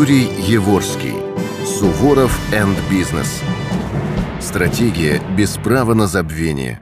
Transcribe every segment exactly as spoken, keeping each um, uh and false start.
Юрий Еворский. Суворов энд бизнес. Стратегия без права на забвение.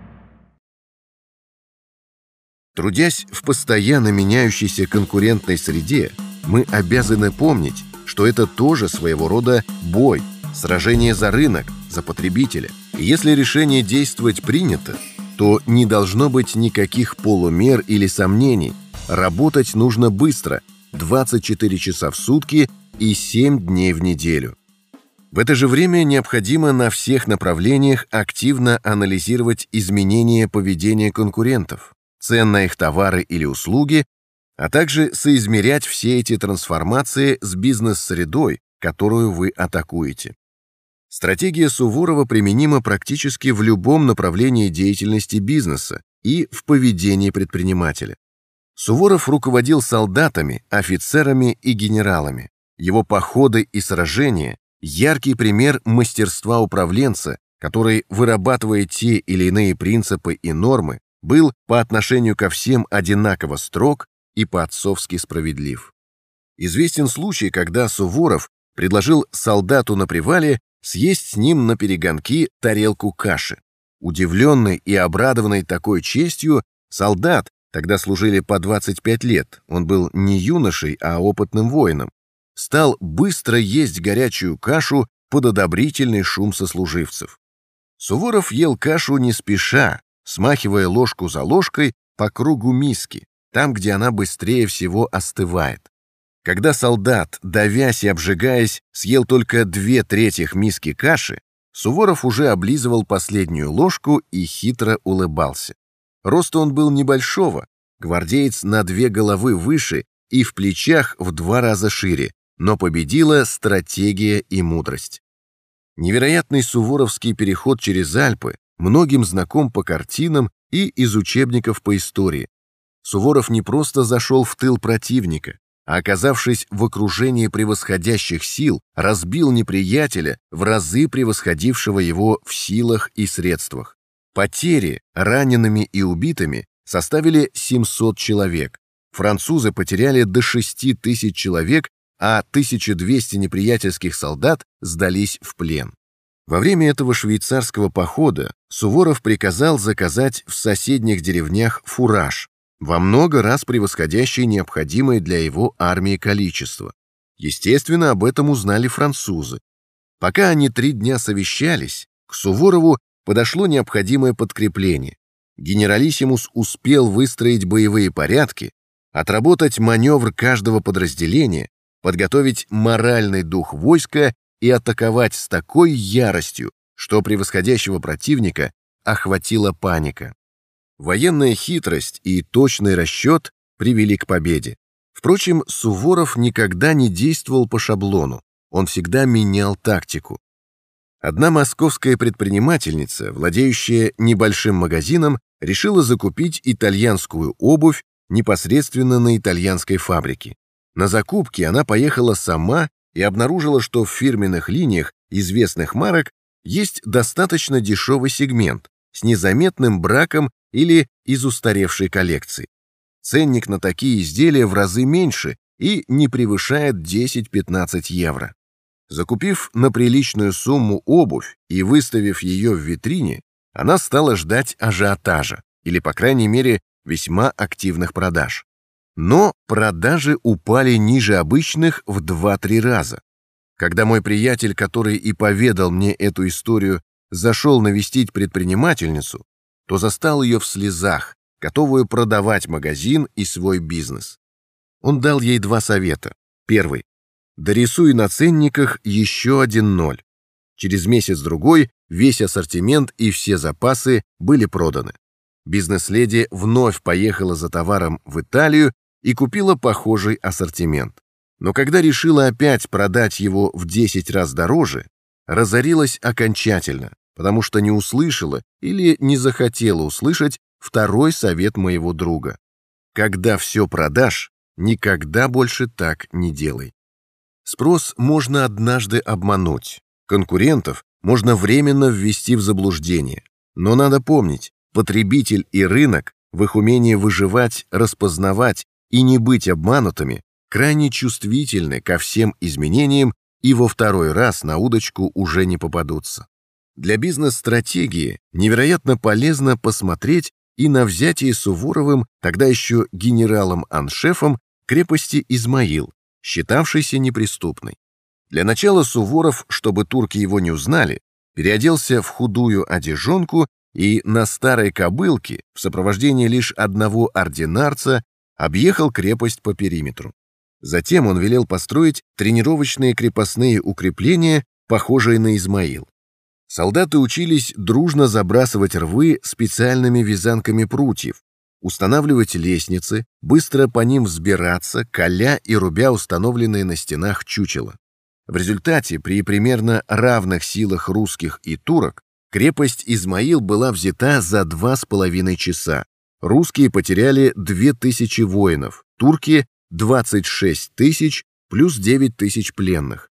Трудясь в постоянно меняющейся конкурентной среде, мы обязаны помнить, что это тоже своего рода бой, сражение за рынок, за потребителя. И если решение действовать принято, то не должно быть никаких полумер или сомнений. Работать нужно быстро, двадцать четыре часа в сутки и семь дней в неделю. В это же время необходимо на всех направлениях активно анализировать изменения поведения конкурентов, цен на их товары или услуги, а также соизмерять все эти трансформации с бизнес-средой, которую вы атакуете. Стратегия Суворова применима практически в любом направлении деятельности бизнеса и в поведении предпринимателя. Суворов руководил солдатами, офицерами и генералами. Его походы и сражения – яркий пример мастерства управленца, который, вырабатывая те или иные принципы и нормы, был по отношению ко всем одинаково строг и по-отцовски справедлив. Известен случай, когда Суворов предложил солдату на привале съесть с ним на перегонки тарелку каши. Удивленный и обрадованный такой честью, солдат, тогда служили по двадцать пять лет, он был не юношей, а опытным воином, стал быстро есть горячую кашу под одобрительный шум сослуживцев. Суворов ел кашу не спеша, смахивая ложку за ложкой по кругу миски, там, где она быстрее всего остывает. Когда солдат, давясь и обжигаясь, съел только две трети миски каши, Суворов уже облизывал последнюю ложку и хитро улыбался. Роста он был небольшого, гвардеец на две головы выше и в плечах в два раза шире, но победила стратегия и мудрость. Невероятный суворовский переход через Альпы многим знаком по картинам и из учебников по истории. Суворов не просто зашел в тыл противника, а, оказавшись в окружении превосходящих сил, разбил неприятеля, в разы превосходившего его в силах и средствах. Потери ранеными и убитыми составили семьсот человек. Французы потеряли до шести тысяч человек, а тысяча двести неприятельских солдат сдались в плен. Во время этого швейцарского похода Суворов приказал заказать в соседних деревнях фураж, во много раз превосходящий необходимое для его армии количество. Естественно, об этом узнали французы. Пока они три дня совещались, к Суворову подошло необходимое подкрепление. Генералиссимус успел выстроить боевые порядки, отработать маневр каждого подразделения, подготовить моральный дух войска и атаковать с такой яростью, что превосходящего противника охватила паника. Военная хитрость и точный расчет привели к победе. Впрочем, Суворов никогда не действовал по шаблону, он всегда менял тактику. Одна московская предпринимательница, владеющая небольшим магазином, решила закупить итальянскую обувь непосредственно на итальянской фабрике. На закупки она поехала сама и обнаружила, что в фирменных линиях известных марок есть достаточно дешевый сегмент с незаметным браком или из устаревшей коллекции. Ценник на такие изделия в разы меньше и не превышает десять-пятнадцать евро. Закупив на приличную сумму обувь и выставив ее в витрине, она стала ждать ажиотажа, или, по крайней мере, весьма активных продаж. Но продажи упали ниже обычных в два-три раза. Когда мой приятель, который и поведал мне эту историю, зашел навестить предпринимательницу, то застал ее в слезах, готовую продавать магазин и свой бизнес. Он дал ей два совета. Первый. Дорисуй на ценниках еще один ноль. Через месяц-другой весь ассортимент и все запасы были проданы. Бизнес-леди вновь поехала за товаром в Италию и купила похожий ассортимент. Но когда решила опять продать его в десять раз дороже, разорилась окончательно, потому что не услышала или не захотела услышать второй совет моего друга. Когда все продашь, никогда больше так не делай. Спрос можно однажды обмануть, конкурентов можно временно ввести в заблуждение, но надо помнить, потребитель и рынок в их умении выживать, распознавать и не быть обманутыми крайне чувствительны ко всем изменениям и во второй раз на удочку уже не попадутся. Для бизнес-стратегии невероятно полезно посмотреть и на взятие Суворовым, тогда еще генералом-аншефом, крепости Измаил, считавшейся неприступной. Для начала Суворов, чтобы турки его не узнали, переоделся в худую одежонку и на старой кобылке в сопровождении лишь одного ординарца объехал крепость по периметру. Затем он велел построить тренировочные крепостные укрепления, похожие на Измаил. Солдаты учились дружно забрасывать рвы специальными вязанками прутьев, устанавливать лестницы, быстро по ним взбираться, коля и рубя установленные на стенах чучела. В результате, при примерно равных силах русских и турок, крепость Измаил была взята за два с половиной часа. Русские потеряли две тысячи воинов, турки – двадцать шесть тысяч плюс девять тысяч пленных.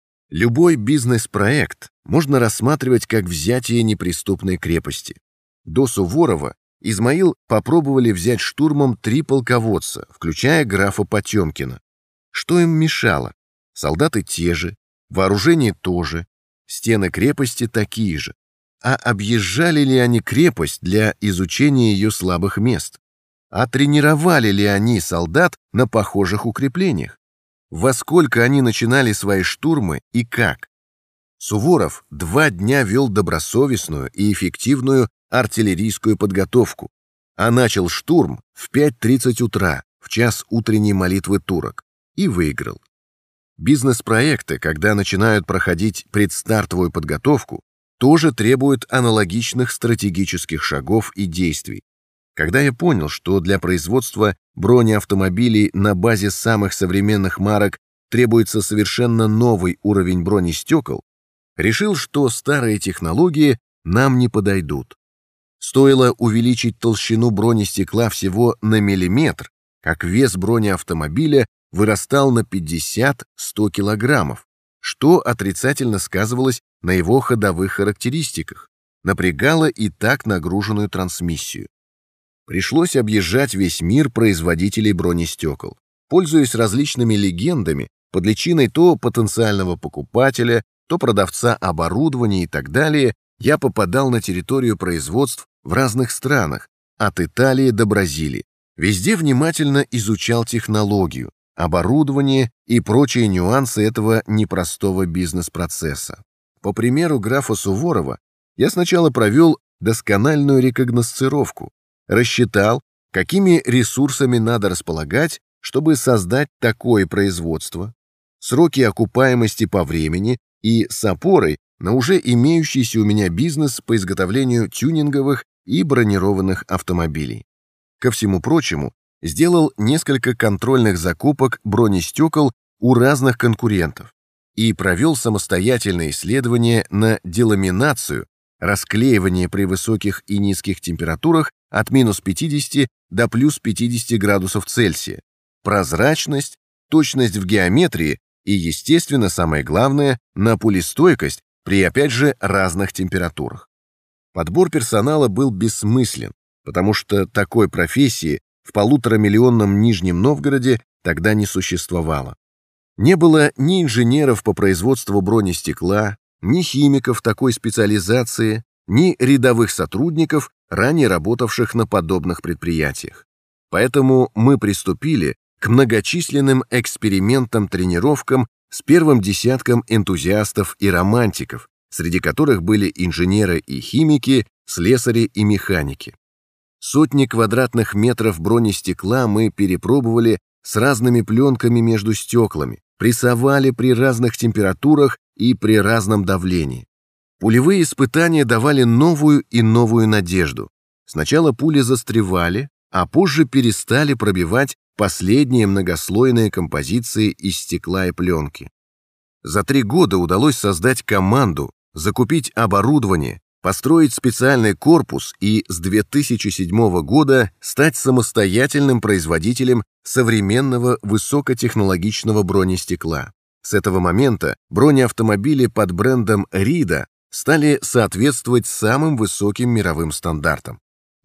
Любой бизнес-проект можно рассматривать как взятие неприступной крепости. До Суворова Измаил попробовали взять штурмом три полководца, включая графа Потемкина. Что им мешало? Солдаты те же, вооружение тоже, стены крепости такие же. А объезжали ли они крепость для изучения ее слабых мест? А тренировали ли они солдат на похожих укреплениях? Во сколько они начинали свои штурмы и как? Суворов два дня вел добросовестную и эффективную артиллерийскую подготовку, а начал штурм в пять тридцать утра, в час утренней молитвы турок, и выиграл. Бизнес-проекты, когда начинают проходить предстартовую подготовку, тоже требуют аналогичных стратегических шагов и действий. Когда я понял, что для производства бронеавтомобилей на базе самых современных марок требуется совершенно новый уровень бронестекол, решил, что старые технологии нам не подойдут. Стоило увеличить толщину бронестекла всего на миллиметр, как вес бронеавтомобиля вырастал на пятьдесят-сто килограммов, что отрицательно сказывалось на его ходовых характеристиках, напрягало и так нагруженную трансмиссию. Пришлось объезжать весь мир производителей бронестекол, пользуясь различными легендами под личиной то потенциального покупателя, то продавца оборудования и так далее. Я попадал на территорию производств в разных странах, от Италии до Бразилии. Везде внимательно изучал технологию, оборудование и прочие нюансы этого непростого бизнес-процесса. По примеру графа Суворова, я сначала провел доскональную рекогносцировку, рассчитал, какими ресурсами надо располагать, чтобы создать такое производство, сроки окупаемости по времени и с опорой на уже имеющийся у меня бизнес по изготовлению тюнинговых и бронированных автомобилей. Ко всему прочему, сделал несколько контрольных закупок бронестекол у разных конкурентов и провел самостоятельное исследование на деламинацию, расклеивание при высоких и низких температурах от минус пятидесяти до плюс пятидесяти градусов Цельсия, прозрачность, точность в геометрии и, естественно, самое главное, на пулестойкость при, опять же, разных температурах. Подбор персонала был бессмыслен, потому что такой профессии в полуторамиллионном Нижнем Новгороде тогда не существовало. Не было ни инженеров по производству бронестекла, ни химиков такой специализации, ни рядовых сотрудников, ранее работавших на подобных предприятиях. Поэтому мы приступили к многочисленным экспериментам-тренировкам с первым десятком энтузиастов и романтиков, среди которых были инженеры и химики, слесари и механики. Сотни квадратных метров бронестекла мы перепробовали с разными пленками между стеклами, прессовали при разных температурах и при разном давлении. Пулевые испытания давали новую и новую надежду. Сначала пули застревали, а позже перестали пробивать последние многослойные композиции из стекла и пленки. За три года удалось создать команду, закупить оборудование, построить специальный корпус и с две тысячи седьмого года стать самостоятельным производителем современного высокотехнологичного бронестекла. С этого момента бронеавтомобили под брендом Рида стали соответствовать самым высоким мировым стандартам.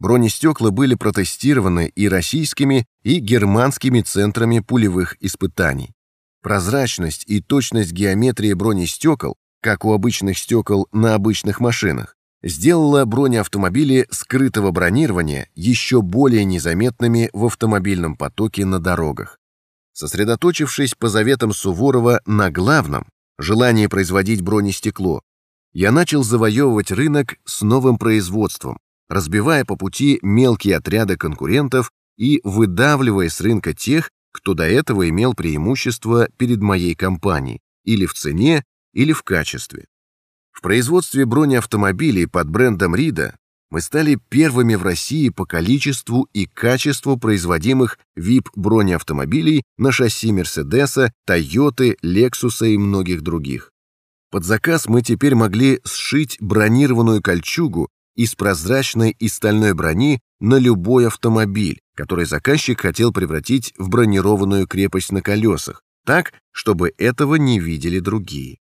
Бронестекла были протестированы и российскими, и германскими центрами пулевых испытаний. Прозрачность и точность геометрии бронестекол, как у обычных стекол на обычных машинах, сделала бронеавтомобили скрытого бронирования еще более незаметными в автомобильном потоке на дорогах. Сосредоточившись по заветам Суворова на главном – желании производить бронестекло, я начал завоевывать рынок с новым производством, разбивая по пути мелкие отряды конкурентов и выдавливая с рынка тех, кто до этого имел преимущество перед моей компанией или в цене, или в качестве. В производстве бронеавтомобилей под брендом Рида мы стали первыми в России по количеству и качеству производимых ви ай пи-бронеавтомобилей на шасси Мерседеса, Тойоты, Лексуса и многих других. Под заказ мы теперь могли сшить бронированную кольчугу из прозрачной и стальной брони на любой автомобиль, который заказчик хотел превратить в бронированную крепость на колесах, так, чтобы этого не видели другие.